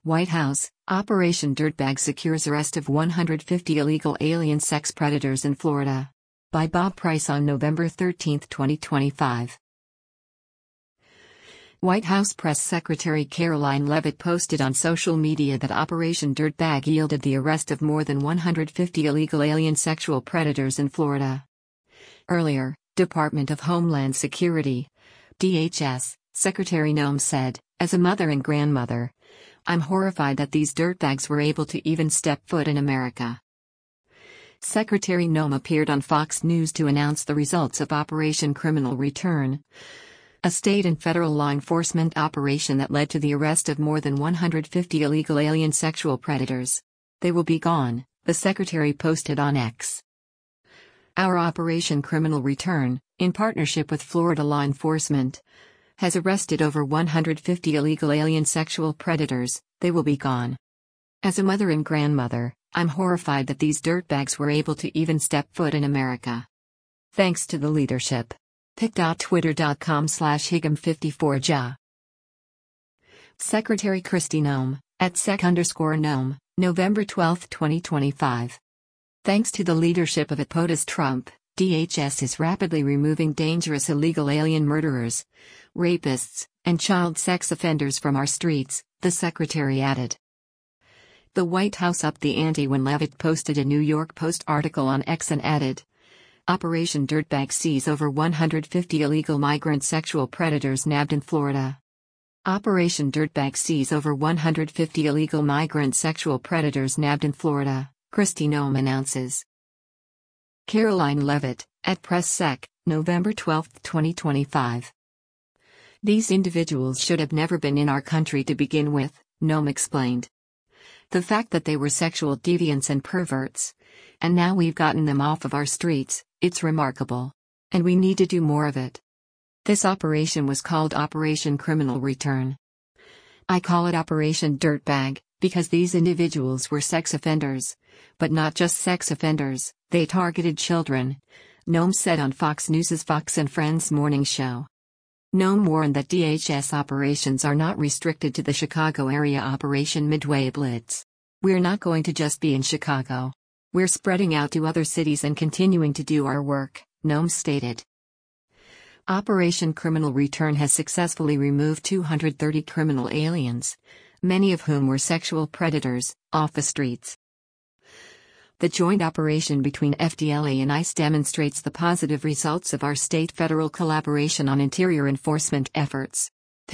White House, Operation Dirtbag secures arrest of 150 illegal alien sex predators in Florida. By Bob Price on November 13, 2025. White House Press Secretary Karoline Leavitt posted on social media that Operation Dirtbag yielded the arrest of more than 150 illegal alien sexual predators in Florida. Earlier, Department of Homeland Security, DHS, Secretary Noem said, "As a mother and grandmother, I'm horrified that these dirtbags were able to even step foot in America." Secretary Noem appeared on Fox News to announce the results of Operation Criminal Return, a state and federal law enforcement operation that led to the arrest of more than 150 illegal alien sexual predators. "They will be gone," the secretary posted on X. "Our Operation Criminal Return, in partnership with Florida law enforcement, has arrested over 150 illegal alien sexual predators. They will be gone. As a mother and grandmother, I'm horrified that these dirtbags were able to even step foot in America. Thanks to the leadership." pic.twitter.com/higam54ja. Secretary Kristi Noem, @sec_Noem, November 12, 2025. Thanks to the leadership of POTUS Trump, DHS is rapidly removing dangerous illegal alien murderers, rapists, and child sex offenders from our streets, the secretary added. The White House upped the ante when Leavitt posted a New York Post article on X and added, "Operation Dirtbag sees over 150 illegal migrant sexual predators nabbed in Florida." Operation Dirtbag sees over 150 illegal migrant sexual predators nabbed in Florida, Kristi Noem announces. Karoline Leavitt, @PressSec, November 12, 2025. "These individuals should have never been in our country to begin with," Noem explained. "The fact that they were sexual deviants and perverts, and now we've gotten them off of our streets, it's remarkable. And we need to do more of it. This operation was called Operation Criminal Return. I call it Operation Dirtbag, because these individuals were sex offenders, but not just sex offenders, they targeted children," Noem said on Fox News' Fox and Friends morning show. Noem warned that DHS operations are not restricted to the Chicago area. Operation Midway Blitz. "We're not going to just be in Chicago. We're spreading out to other cities and continuing to do our work," Noem stated. Operation Criminal Return has successfully removed 230 criminal aliens, many of whom were sexual predators, off the streets. The joint operation between FDLE and ICE demonstrates the positive results of our state-federal collaboration on interior enforcement efforts.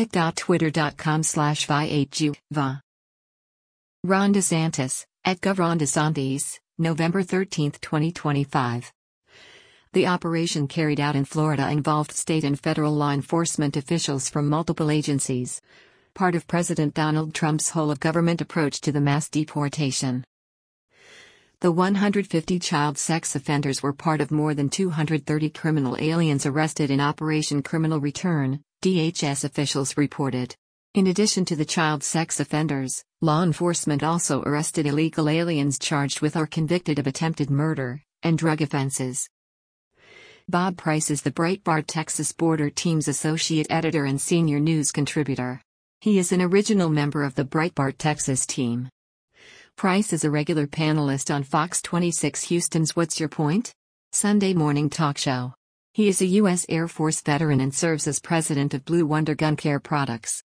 pic.twitter.com/vi8juva. Ron DeSantis, @GovRonDeSantis, November 13, 2025. The operation carried out in Florida involved state and federal law enforcement officials from multiple agencies, part of President Donald Trump's whole-of-government approach to the mass deportation. The 150 child sex offenders were part of more than 230 criminal aliens arrested in Operation Criminal Return, DHS officials reported. In addition to the child sex offenders, law enforcement also arrested illegal aliens charged with or convicted of attempted murder and drug offenses. Bob Price is the Breitbart Texas Border Team's associate editor and senior news contributor. He is an original member of the Breitbart Texas team. Price is a regular panelist on Fox 26 Houston's What's Your Point? Sunday morning talk show. He is a U.S. Air Force veteran and serves as president of Blue Wonder Gun Care Products.